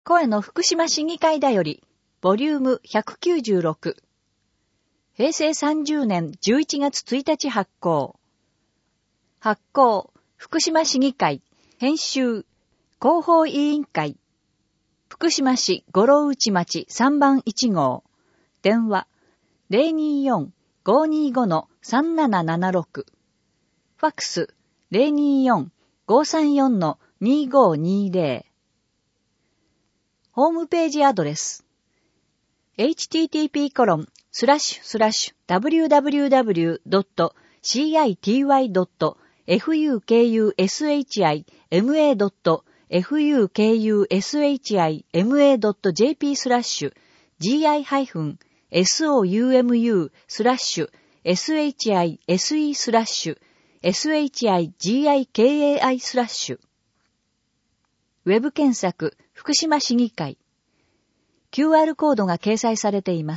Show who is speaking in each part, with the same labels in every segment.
Speaker 1: 声の福島市議会だより、ボリューム196。平成30年11月1日発行。発行、福島市議会、編集、広報委員会。福島市五郎内町3番1号。電話、024-525-3776。ファックス、024-534-2520。ホームページアドレス。http://www.cityyd.fukushima.soumi.shiki.shui.me.jp/gi-soumi/shiki.kai/. ウェブ検索、福島市議会。QR コードが掲載されています。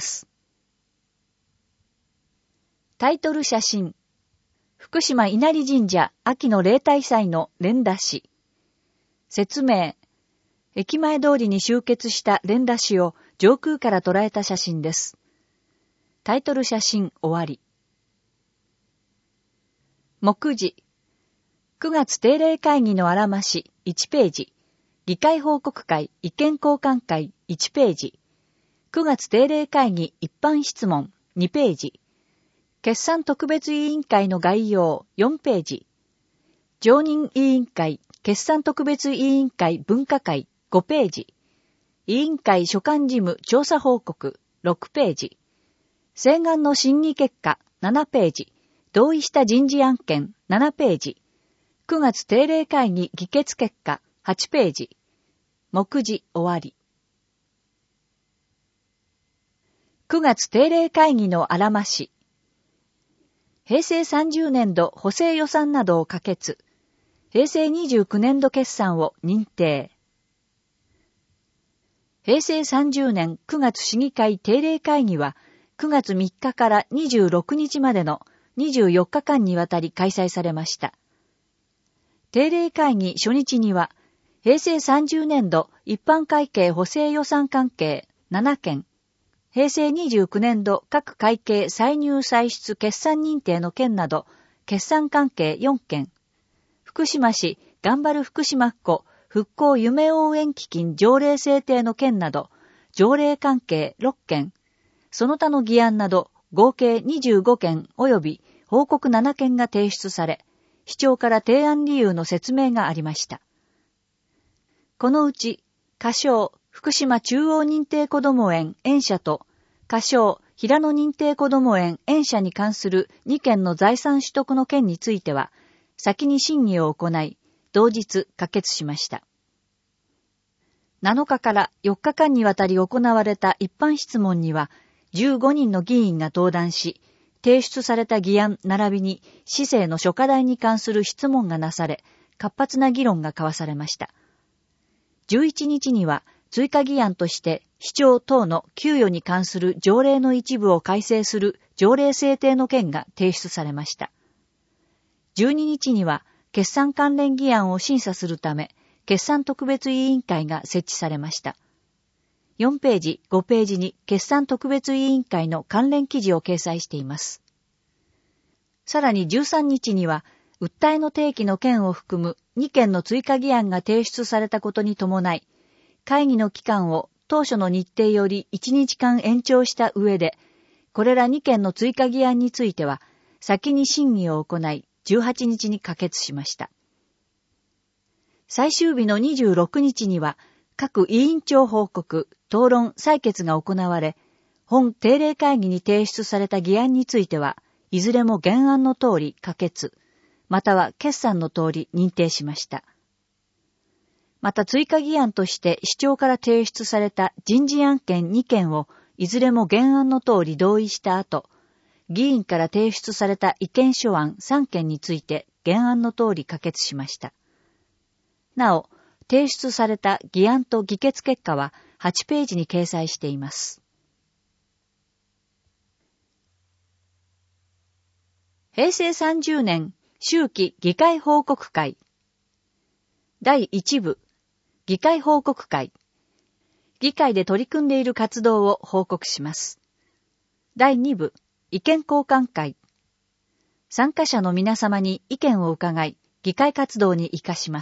Speaker 1: タイトル写真。福島稲荷神社秋の例大祭の連打紙。説明。駅前通りに集結した連打紙を上空から捉えた写真です。タイトル写真終わり。目次。9月定例会議のあらまし1ページ。議会報告会意見交換会1ページ。9月定例会議一般質問2ページ。決算特別委員会の概要4ページ。常任委員会決算特別委員会分科会5ページ。委員会所管事務調査報告6ページ。請願の審議結果7ページ。同意した人事案件7ページ。9月定例会議議決結果8ページ。目次終わり。9月定例会議のあらまし。平成30年度補正予算などを可決。平成29年度決算を認定。平成30年9月市議会定例会議は9月3日から26日までの24日間にわたり開催されました。定例会議初日には、平成30年度一般会計補正予算関係7件、平成29年度各会計歳入歳出決算認定の件など、決算関係4件、福島市頑張る福島っ子復興夢応援基金条例制定の件など、条例関係6件、その他の議案など合計25件及び報告7件が提出され、市長から提案理由の説明がありました。このうち、仮称、福島中央認定こども園園舎と、仮称、平野認定こども園園舎に関する2件の財産取得の件については、先に審議を行い、同日可決しました。7日から4日間にわたり行われた一般質問には、15人の議員が登壇し、提出された議案並びに市政の諸課題に関する質問がなされ、活発な議論が交わされました。11日には追加議案として市長等の給与に関する条例の一部を改正する条例制定の件が提出されました。12日には決算関連議案を審査するため、決算特別委員会が設置されました。4ページ、5ページに決算特別委員会の関連記事を掲載しています。さらに13日には、訴えの提起の件を含む2件の追加議案が提出されたことに伴い、会議の期間を当初の日程より1日間延長した上で、これら2件の追加議案については、先に審議を行い、18日に可決しました。最終日の26日には、各委員長報告、討論、採決が行われ、本定例会議に提出された議案については、いずれも原案の通り可決、または決算の通り認定しました。また追加議案として市長から提出された人事案件2件をいずれも原案の通り同意した後、議員から提出された意見書案3件について原案の通り可決しました。なお、提出された議案と議決結果は8ページに掲載しています。平成30年秋季議会報告会第1部議会報告会議会で取り組んでいる活動を報告します。第2部、意見交換会。参加者の皆様に意見を伺い、議会活動に活かします。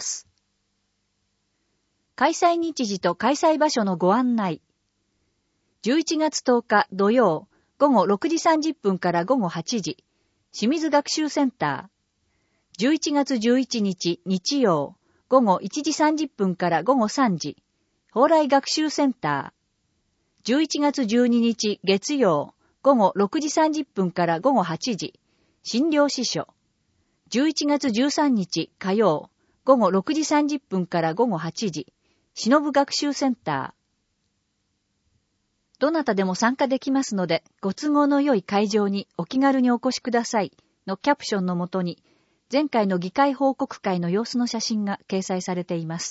Speaker 1: 開催日時と開催場所のご案内。11月10日土曜、午後6時30分から午後8時、清水学習センター。11月11日日曜、午後1時30分から午後3時、蓬莱学習センター。11月12日月曜、午後6時30分から午後8時、診療司書。11月13日火曜、午後6時30分から午後8時、忍学習センター。どなたでも参加できますので、ご都合の良い会場にお気軽にお越しくださいのキャプションのもとに、前回の議会報告会の様子の写真が掲載されています。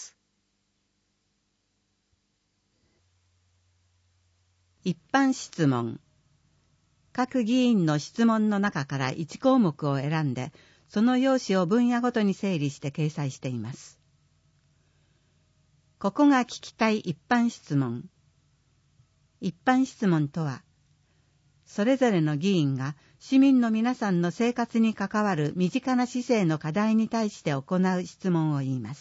Speaker 2: 一般質問。各議員の質問の中から1項目を選んで、その用紙を分野ごとに整理して掲載しています。ここが聞きたい一般質問。一般質問とは、それぞれの議員が市民の皆さんの生活に関わる身近な市政の課題に対して行う質問を言います。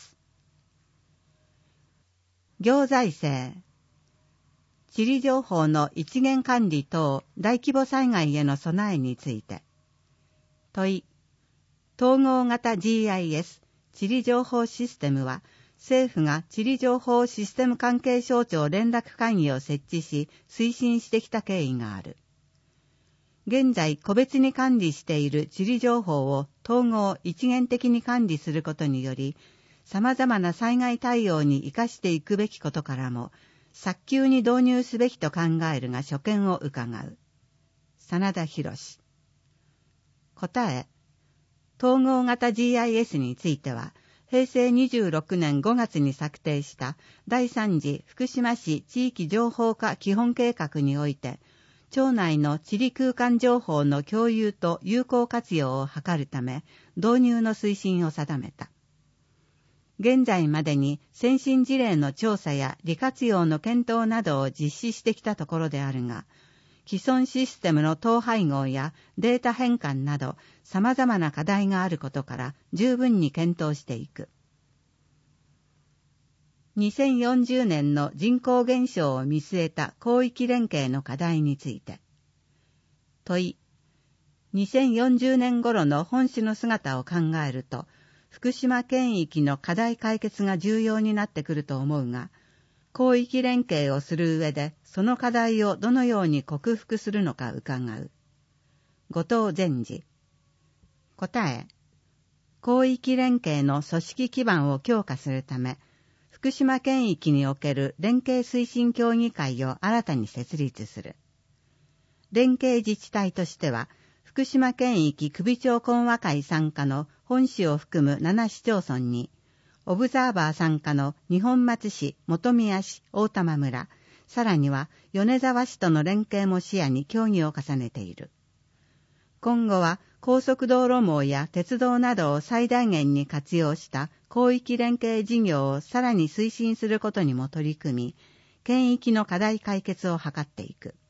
Speaker 2: 行財政、地理情報の一元管理等大規模災害への備えについて。問い、統合型 GIS 地理情報システムは、政府が地理情報システム関係省庁連絡会議を設置し、推進してきた経緯がある。現在、個別に管理している地理情報を統合一元的に管理することにより、様々な災害対応に生かしていくべきことからも、早急に導入すべきと考えるが所見を伺う。真田博。答え、統合型 GIS については、平成26年5月に策定した第3次福島市地域情報化基本計画において、町内の地理空間情報の共有と有効活用を図るため、導入の推進を定めた。現在までに先進事例の調査や利活用の検討などを実施してきたところであるが、既存システムの統廃合やデータ変換など様々な課題があることから十分に検討していく。2040年の人口減少を見据えた広域連携の課題について。問い、2040年頃の本市の姿を考えると、福島県域の課題解決が重要になってくると思うが、広域連携をする上で、その課題をどのように克服するのか伺う。後藤善治。答え、広域連携の組織基盤を強化するため、福島県域における連携推進協議会を新たに設立する。連携自治体としては、福島県域首長懇話会参加の本市を含む7市町村に、オブザーバー参加の二本松市、本宮市、大玉村、さらには米沢市との連携も視野に協議を重ねている。今後は高速道路網や鉄道などを最大限に活用した広域連携事業をさらに推進することにも取り組み、県域の課題解決を図っていく。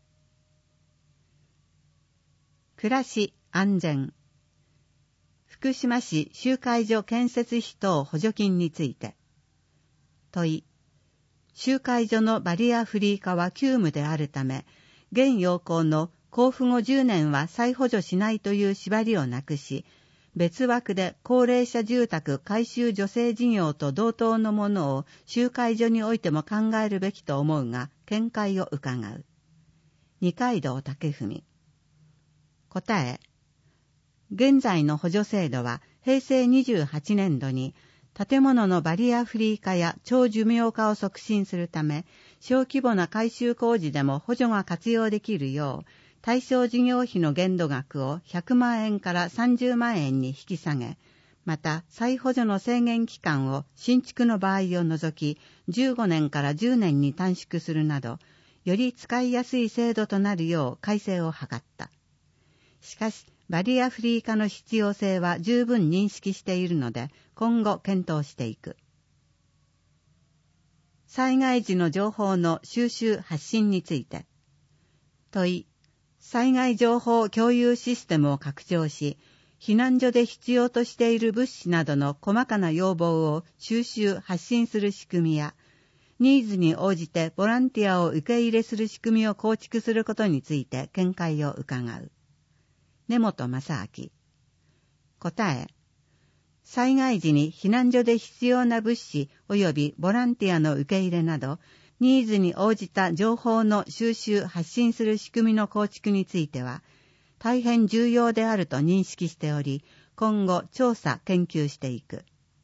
Speaker 2: 暮らし、安全。福島市集会所建設費等補助金について。問い、集会所のバリアフリー化は急務であるため、現要項の交付後10年は再補助しないという縛りをなくし、別枠で高齢者住宅改修助成事業と同等のものを集会所においても考えるべきと思うが、見解を伺う。二階堂武文。答え、現在の補助制度は平成28年度に建物のバリアフリー化や長寿命化を促進するため、小規模な改修工事でも補助が活用できるよう、対象事業費の限度額を100万円から30万円に引き下げ、また再補助の制限期間を新築の場合を除き15年から10年に短縮するなど、より使いやすい制度となるよう改正を図った。しかし、バリアフリー化の必要性は十分認識しているので、今後検討していく。 災害時の情報の収集発信について。問い、災害情報共有システムを拡張し、避難所で必要としている物資などの細かな要望を収集発信する仕組みや、ニーズに応じてボランティアを受け入れする仕組みを構築することについて見解を伺う。根本正明。答え。災害時に避難所で必要な物資及びボランティアの受け入れなど、ニーズに応じた情報の収集発信する仕組みの構築については、大変重要であると認識しており、今後調査研究していく。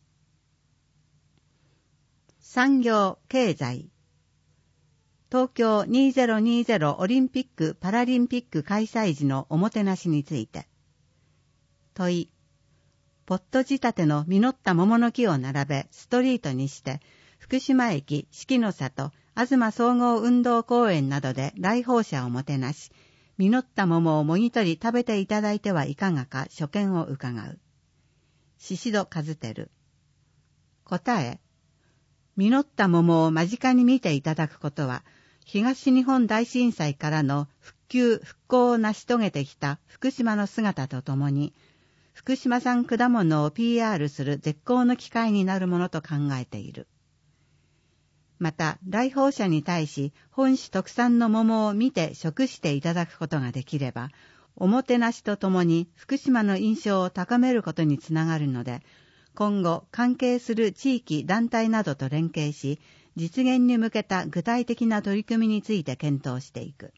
Speaker 2: 産業経済。東京2020オリンピック・パラリンピック開催時のおもてなしについて。問い。ポット仕立ての実った桃の木を並べストリートにして、福島駅、四季の里、東総合運動公園などで来訪者をもてなし、実った桃をもぎ取り食べていただいてはいかがか所見を伺う。宍戸和輝。答え。実った桃を間近に見ていただくことは、東日本大震災からの復旧・復興を成し遂げてきた福島の姿とともに、福島産果物を PR する絶好の機会になるものと考えている。また、来訪者に対し、本市特産の桃を見て食していただくことができれば、おもてなしとともに福島の印象を高めることにつながるので、今後、関係する地域団体などと連携し、実現に向けた具体的な取り組みについて検討していく。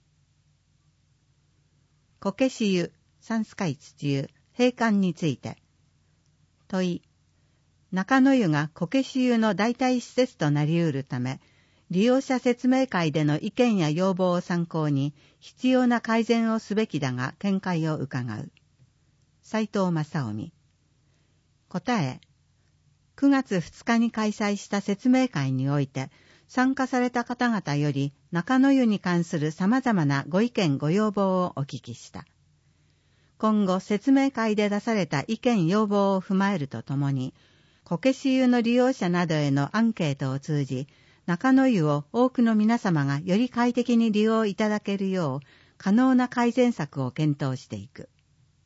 Speaker 2: こけし湯、山水会土湯、閉館について。問い。中野湯がこけし湯の代替施設となり得るため、利用者説明会での意見や要望を参考に必要な改善をすべきだが見解を伺う。斉藤正臣。答え。9月2日に開催した説明会において、参加された方々より中野湯に関する様々なご意見ご要望をお聞きした。今後説明会で出された意見要望を踏まえるとともに、こけし湯の利用者などへのアンケートを通じ、中野湯を多くの皆様がより快適に利用いただけるよう、可能な改善策を検討していく。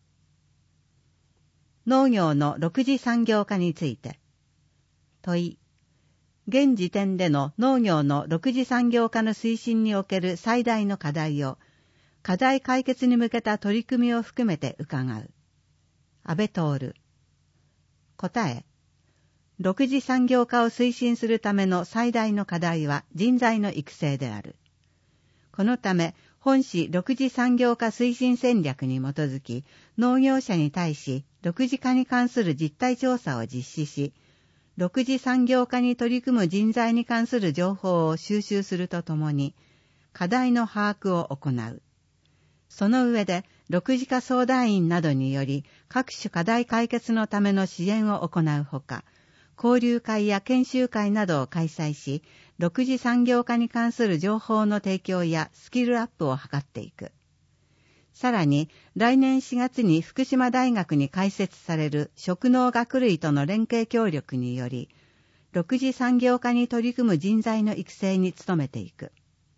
Speaker 2: 農業の6次産業化について。問い。現時点での農業の6次産業化の推進における最大の課題を、課題解決に向けた取り組みを含めて伺う。安倍徹。答え。6次産業化を推進するための最大の課題は人材の育成である。このため、本市6次産業化推進戦略に基づき、農業者に対し6次化に関する実態調査を実施し、6次産業化に取り組む人材に関する情報を収集するとともに、課題の把握を行う。その上で、6次化相談員などにより、各種課題解決のための支援を行うほか、交流会や研修会などを開催し、6次産業化に関する情報の提供やスキルアップを図っていく。さらに、来年4月に福島大学に開設される職能学類との連携協力により、6次産業化に取り組む人材の育成に努めていく。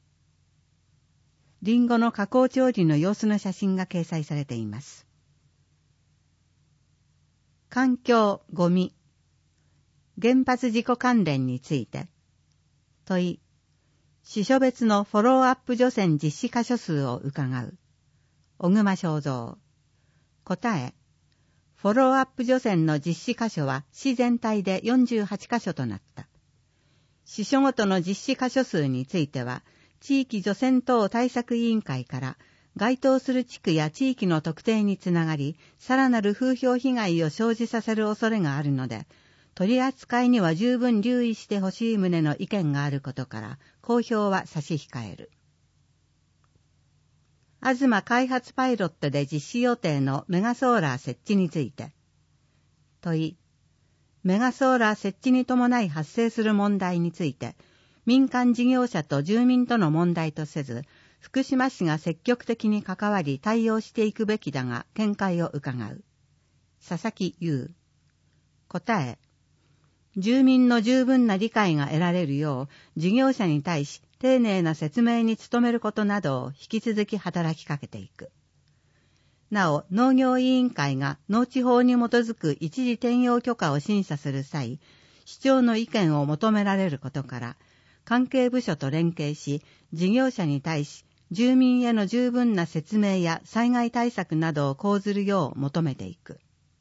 Speaker 2: リンゴの加工調理の様子の写真が掲載されています。環境、ゴミ。原発事故関連について。問い。支所別のフォローアップ除染実施箇所数を伺う。小熊正三。答え。フォローアップ除染の実施箇所は市全体で48箇所となった。支所ごとの実施箇所数については、地域除染等対策委員会から該当する地区や地域の特定につながり、さらなる風評被害を生じさせる恐れがあるので、取り扱いには十分留意してほしい旨の意見があることから、公表は差し控える。東開発パイロットで実施予定のメガソーラー設置について。問い。メガソーラー設置に伴い発生する問題について、民間事業者と住民との問題とせず、福島市が積極的に関わり対応していくべきだが、見解を伺う。佐々木優。答え。 住民の十分な理解が得られるよう、事業者に対し丁寧な説明に努めることなどを引き続き働きかけていく。なお、農業委員会が農地法に基づく一時転用許可を審査する際、市長の意見を求められることから、関係部署と連携し、事業者に対し、住民への十分な説明や災害対策などを講ずるよう求めていく。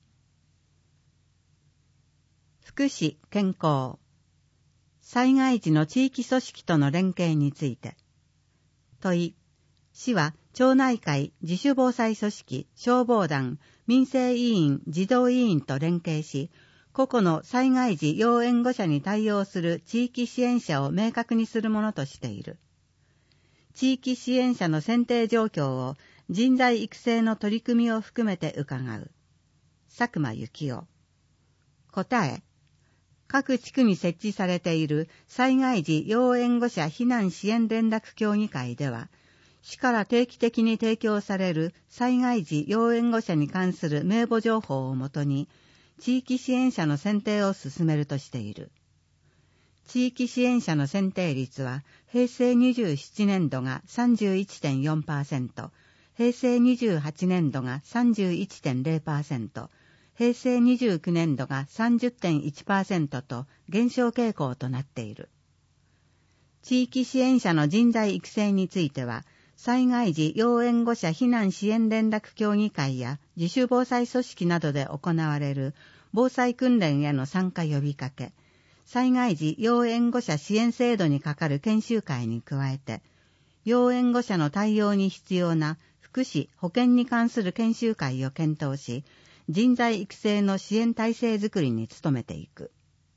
Speaker 2: 福祉・健康。災害時の地域組織との連携について。問い。市は町内会、自主防災組織、消防団、民生委員、児童委員と連携し、個々の災害時要援護者に対応する地域支援者を明確にするものとしている。地域支援者の選定状況を人材育成の取り組みを含めて伺う。佐久間幸男。答え。各地区に設置されている災害時要援護者避難支援連絡協議会では、市から定期的に提供される災害時要援護者に関する名簿情報をもとに、地域支援者の選定を進めるとしている。地域支援者の選定率は、平成27年度が 31.4%、平成28年度が 31.0%、平成29年度が 30.1% と減少傾向となっている。地域支援者の人材育成については、災害時要援護者避難支援連絡協議会や自主防災組織などで行われる防災訓練への参加呼びかけ、災害時要援護者支援制度に係る研修会に加えて、要援護者の対応に必要な福祉・保健に関する研修会を検討し、人材育成の支援体制づくりに努めていく。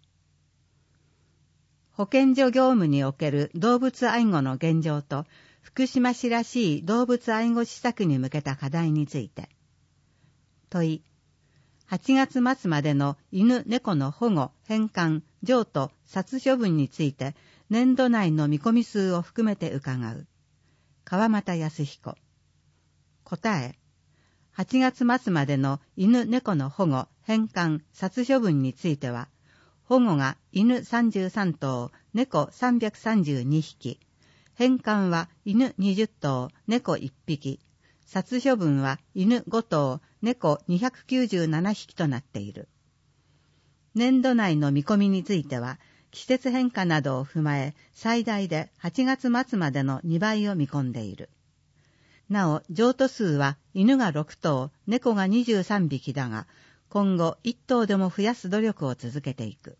Speaker 2: 保健所業務における動物愛護の現状と、福島市らしい動物愛護施策に向けた課題について。問い。8月末までの犬・猫の保護、返還、譲渡、殺処分について、年度内の見込み数を含めて伺う。川又康彦。答え。8月末までの犬・猫の保護、返還、殺処分については、保護が犬33頭、猫332匹、返還は犬20頭、猫1匹、殺処分は犬5頭、猫297匹となっている。年度内の見込みについては、季節変化などを踏まえ、最大で8月末までの2倍を見込んでいる。なお、譲渡数は犬が6頭、猫が23匹だが、今後1頭でも増やす努力を続けていく。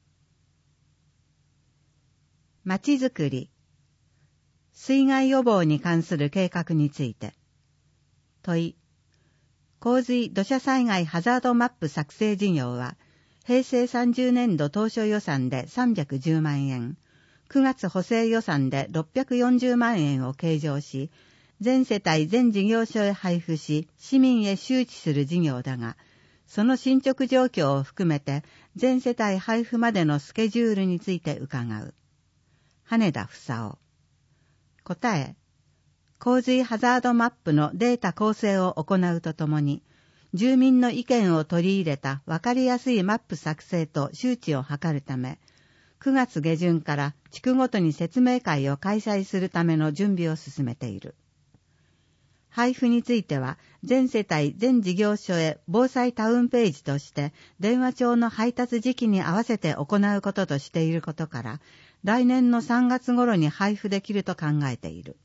Speaker 2: まちづくり。水害予防に関する計画について。問い。洪水土砂災害ハザードマップ作成事業は、平成30年度当初予算で310万円、9月補正予算で640万円を計上し、全世帯全事業所へ配布し、市民へ周知する事業だが、その進捗状況を含めて、全世帯配布までのスケジュールについて伺う。羽田房夫。答え。洪水ハザードマップのデータ構成を行うとともに、住民の意見を取り入れた分かりやすいマップ作成と周知を図るため、9月下旬から地区ごとに説明会を開催するための準備を進めている。配布については、全世帯全事業所へ防災タウンページとして電話帳の配達時期に合わせて行うこととしていることから、来年の3月頃に配布できると考えている。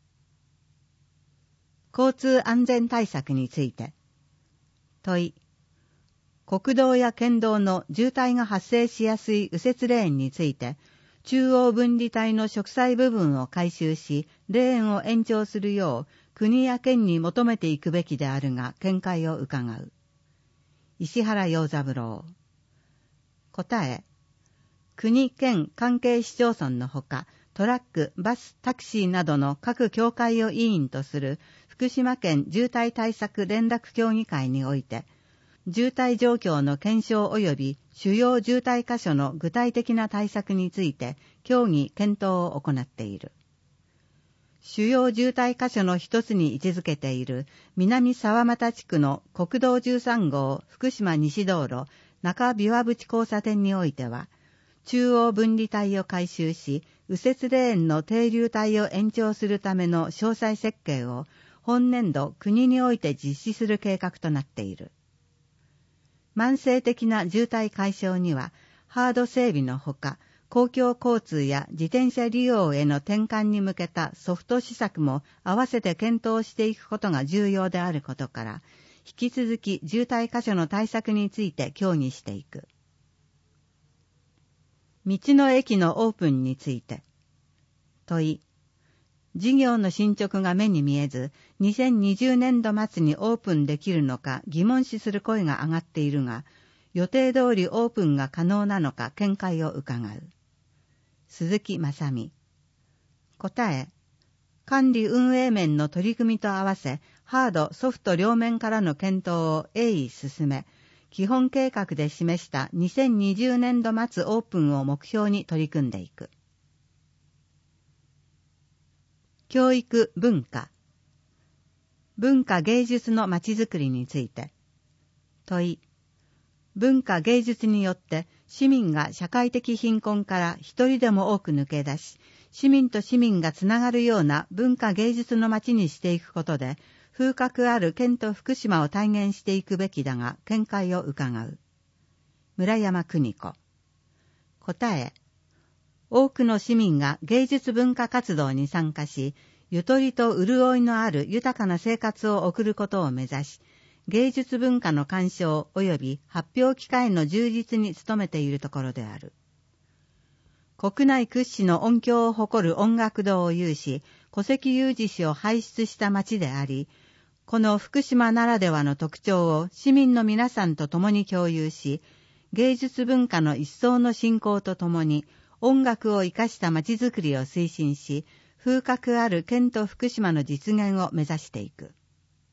Speaker 2: 交通安全対策について。問い。国道や県道の渋滞が発生しやすい右折レーンについて、中央分離帯の植栽部分を改修し、レーンを延長するよう、国や県に求めていくべきであるが、見解を伺う。石原洋三郎。答え。国、県、関係市町村のほか、トラック、バス、タクシーなどの各協会を委員とする福島県渋滞対策連絡協議会において、渋滞状況の検証及び主要渋滞箇所の具体的な対策について協議・検討を行っている。主要渋滞箇所の一つに位置づけている南沢俣地区の国道13号福島西道路中琵琶淵交差点においては、 中央分離帯を改修し、右折レーンの停留帯を延長するための詳細設計を本年度国において実施する計画となっている。慢性的な渋滞解消には、ハード整備のほか、公共交通や自転車利用への転換に向けたソフト施策も合わせて検討していくことが重要であることから、引き続き渋滞箇所の対策について協議していく。道の駅のオープンについて。問い。事業の進捗が目に見えず、2020年度末にオープンできるのか疑問視する声が上がっているが、予定通りオープンが可能なのか見解を伺う。鈴木正美。答え。管理運営面の取り組みと合わせ、ハード、ソフト両面からの検討を鋭意進め、基本計画で示した2020年度末オープンを目標に取り組んでいく。教育・文化。文化芸術のまちづくりについて。問い。文化芸術によって市民が社会的貧困から一人でも多く抜け出し、市民と市民がつながるような文化芸術の街にしていくことで、風格ある県と福島を体現していくべきだが、見解を伺う。村山邦子。答え。多くの市民が芸術文化活動に参加し、ゆとりと潤いのある豊かな生活を送ることを目指し、芸術文化の鑑賞及び発表機会の充実に努めているところである。国内屈指の音響を誇る音楽堂を有し、戸籍有事士を輩出した町であり、この福島ならではの特徴を市民の皆さんと共に共有し、芸術文化の一層の振興とともに、音楽を生かした町づくりを推進し、風格ある県と福島の実現を目指していく。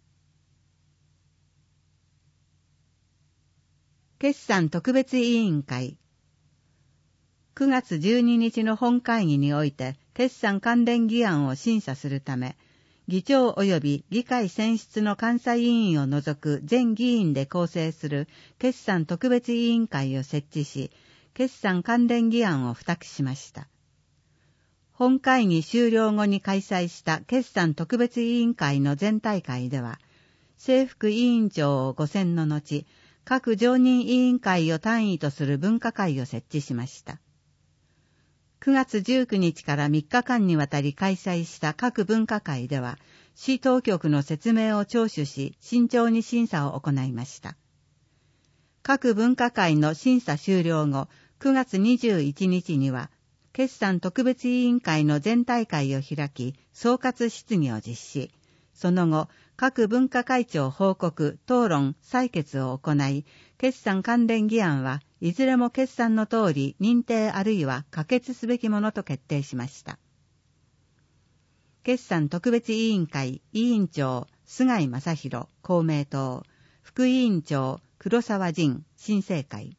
Speaker 2: 決算特別委員会。9月12日の本会議において決算関連議案を審査するため、議長及び議会選出の監査委員を除く全議員で構成する決算特別委員会を設置し、決算関連議案を付託しました。本会議終了後に開催した決算特別委員会の全体会では、正副委員長をご選の後、各常任委員会を単位とする分科会を設置しました。9月19日から3日間にわたり開催した各分科会では、市当局の説明を聴取し、慎重に審査を行いました。各分科会の審査終了後、9月21日には、決算特別委員会の全体会を開き、総括質疑を実施。その後、各分科会長報告、討論、採決を行い、決算関連議案はいずれも決算の通り認定あるいは可決すべきものと決定しました。決算特別委員会委員長、菅井正弘、公明党、副委員長、黒沢仁、新生会。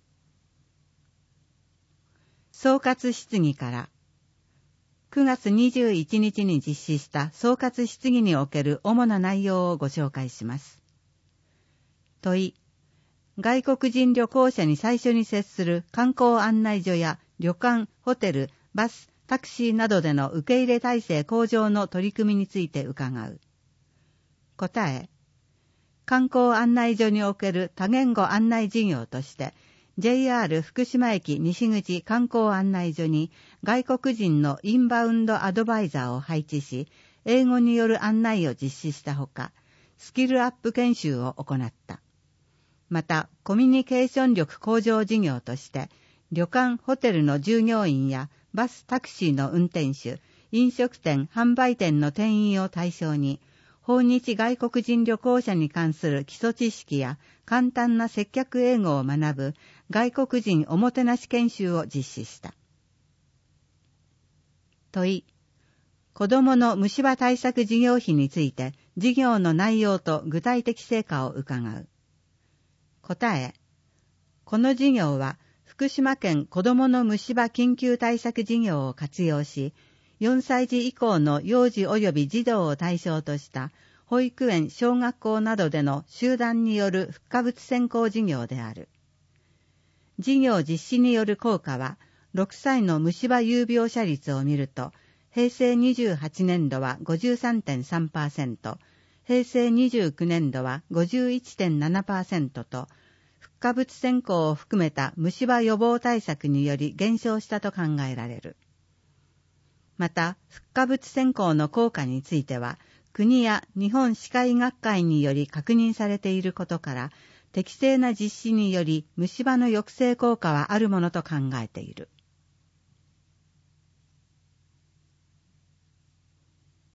Speaker 2: 総括質疑から、9月21日に実施した総括質疑における主な内容をご紹介します。問い。外国人旅行者に最初に接する観光案内所や旅館、ホテル、バス、タクシーなどでの受け入れ体制向上の取り組みについて伺う。答え。観光案内所における多言語案内事業として、JR 福島駅西口観光案内所に外国人のインバウンドアドバイザーを配置し、英語による案内を実施したほか、スキルアップ研修を行った。また、コミュニケーション力向上事業として、旅館・ホテルの従業員やバス・タクシーの運転手、飲食店・販売店の店員を対象に、訪日外国人旅行者に関する基礎知識や簡単な接客英語を学ぶ外国人おもてなし研修を実施した。問い。子どもの虫歯対策事業費について事業の内容と具体的成果を伺う。答え。この事業は福島県子どもの虫歯緊急対策事業を活用し、4歳児以降の幼児及び児童を対象とした保育園、小学校などでの集団による不可物先行事業である。事業実施による効果は、 6歳の虫歯有病者率を見ると、平成28年度は 53.3%、平成29年度は 51.7% と、フッ化物線香を含めた虫歯予防対策により減少したと考えられる。また、フッ化物線香の効果については、国や日本歯科医学会により確認されていることから、適正な実施により虫歯の抑制効果はあるものと考えている。